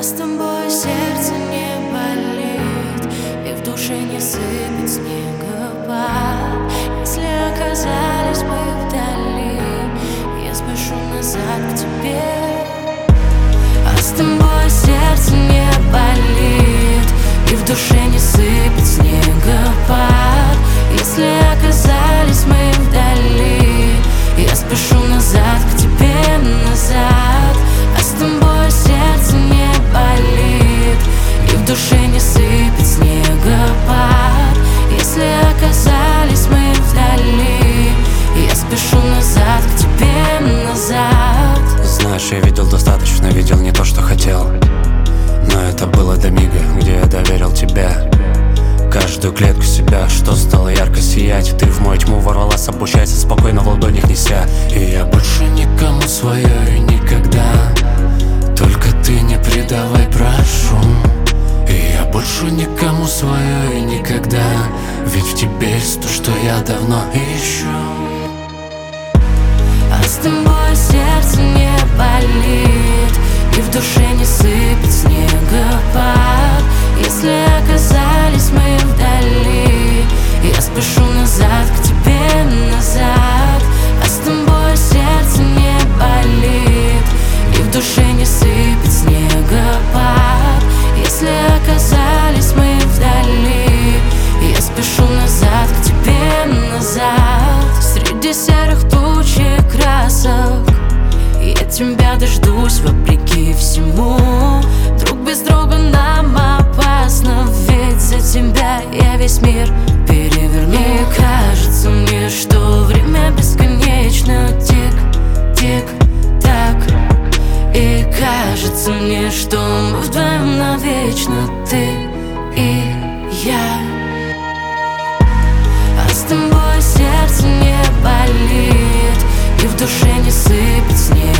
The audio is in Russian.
с тобой сердце не болит, и в душе не сыпет снегопад. Если оказались мы вдали, я спешу назад к тебе. А с тобой сердце не болит, и в душе не сыпет снегопад. Если оказались мы вдали, я спешу назад к тебе, назад. А с тобой сердце не болит, и в душе не сыпет снегопад. Если оказались мы вдали, я спешу назад к тебе, назад. Знаешь, я видел достаточно, видел не то, что хотел, но это было до мига, где я доверил тебя каждую клетку себя, что стало ярко сиять. Ты в мою тьму ворвалась, обучайся, спокойно в ладонях неся. И я больше никому свое и никогда, только ты не предавай, прошу. И я больше никому свое и никогда, ведь в тебе есть то, что я давно ищу. А с тобой сердце не болит, и в душе не сыпет снегопад. Если оказались мы вдали, я спешу назад к тебе, назад. А с тобой сердце не болит, и в душе не сыпет снегопад. Если оказались мы вдали, я спешу назад к тебе, назад. Среди серых туч и красок я тебя дождусь вопреки всему. Друг без друга нам опасно, ведь за тебя я весь мир переверну. И кажется мне, что время бесконечно, тик, так. И кажется мне, что мы вдвоем навечно, ты и я. А с тобой сердце не болит, и в душе не сыпет снег.